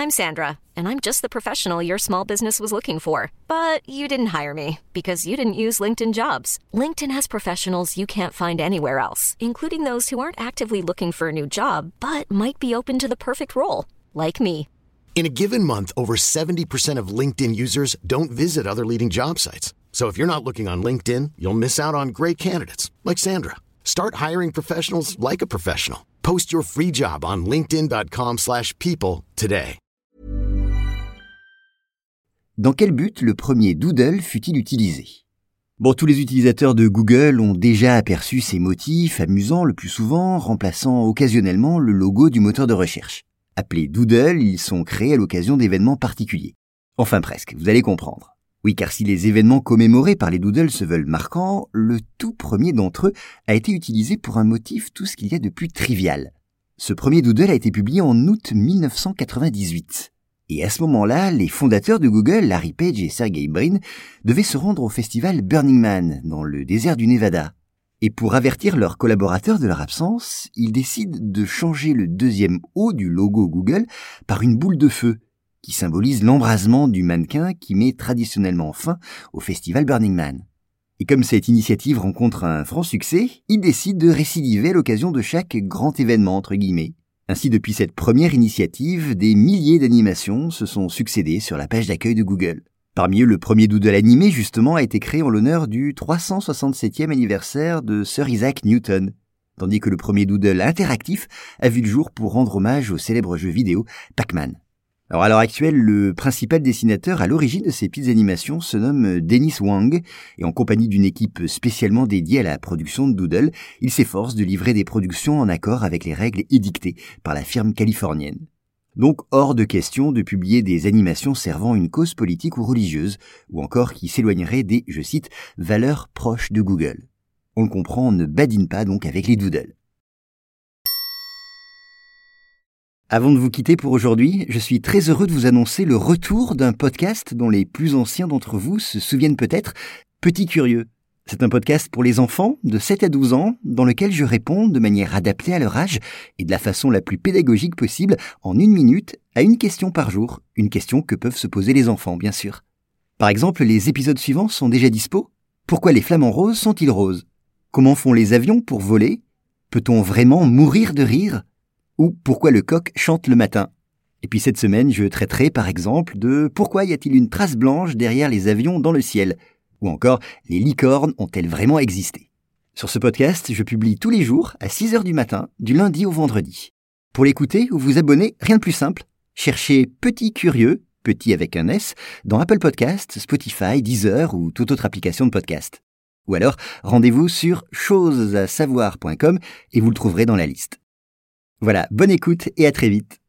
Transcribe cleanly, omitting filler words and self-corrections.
I'm Sandra, and I'm just the professional your small business was looking for. But you didn't hire me because you didn't use LinkedIn Jobs. LinkedIn has professionals you can't find anywhere else, including those who aren't actively looking for a new job, but might be open to the perfect role, like me. In a given month, over 70% of LinkedIn users don't visit other leading job sites. So if you're not looking on LinkedIn, you'll miss out on great candidates like Sandra. Start hiring professionals like a professional. Post your free job on linkedin.com/people today. Dans quel but le premier Doodle fut-il utilisé ? Bon, tous les utilisateurs de Google ont déjà aperçu ces motifs amusants le plus souvent, remplaçant occasionnellement le logo du moteur de recherche. Appelés Doodle, ils sont créés à l'occasion d'événements particuliers. Enfin presque, vous allez comprendre. Oui, car si les événements commémorés par les Doodles se veulent marquants, le tout premier d'entre eux a été utilisé pour un motif tout ce qu'il y a de plus trivial. Ce premier Doodle a été publié en août 1998. Et à ce moment-là, les fondateurs de Google, Larry Page et Sergey Brin, devaient se rendre au festival Burning Man, dans le désert du Nevada. Et pour avertir leurs collaborateurs de leur absence, ils décident de changer le deuxième O du logo Google par une boule de feu, qui symbolise l'embrasement du mannequin qui met traditionnellement fin au festival Burning Man. Et comme cette initiative rencontre un franc succès, ils décident de récidiver à l'occasion de chaque grand événement, entre guillemets. Ainsi, depuis cette première initiative, des milliers d'animations se sont succédées sur la page d'accueil de Google. Parmi eux, le premier Doodle animé, justement, a été créé en l'honneur du 367e anniversaire de Sir Isaac Newton, tandis que le premier Doodle interactif a vu le jour pour rendre hommage au célèbre jeu vidéo Pac-Man. Alors à l'heure actuelle, le principal dessinateur à l'origine de ces petites animations se nomme Dennis Wang, et en compagnie d'une équipe spécialement dédiée à la production de Doodle, il s'efforce de livrer des productions en accord avec les règles édictées par la firme californienne. Donc hors de question de publier des animations servant une cause politique ou religieuse, ou encore qui s'éloigneraient des, je cite, valeurs proches de Google. On le comprend, on ne badine pas donc avec les Doodles. Avant de vous quitter pour aujourd'hui, je suis très heureux de vous annoncer le retour d'un podcast dont les plus anciens d'entre vous se souviennent peut-être, Petit Curieux. C'est un podcast pour les enfants de 7 à 12 ans dans lequel je réponds de manière adaptée à leur âge et de la façon la plus pédagogique possible en 1 minute à une question par jour, une question que peuvent se poser les enfants bien sûr. Par exemple, les épisodes suivants sont déjà dispo. Pourquoi les flamants roses sont-ils roses ? Comment font les avions pour voler ? Peut-on vraiment mourir de rire ? Ou pourquoi le coq chante le matin. Et puis cette semaine, je traiterai par exemple de pourquoi y a-t-il une trace blanche derrière les avions dans le ciel. Ou encore, les licornes ont-elles vraiment existé. Sur ce podcast, je publie tous les jours à 6h du matin, du lundi au vendredi. Pour l'écouter ou vous abonner, rien de plus simple. Cherchez Petit Curieux, petit avec un S, dans Apple Podcasts, Spotify, Deezer ou toute autre application de podcast. Ou alors, rendez-vous sur chosesasavoir.com et vous le trouverez dans la liste. Voilà, bonne écoute et à très vite.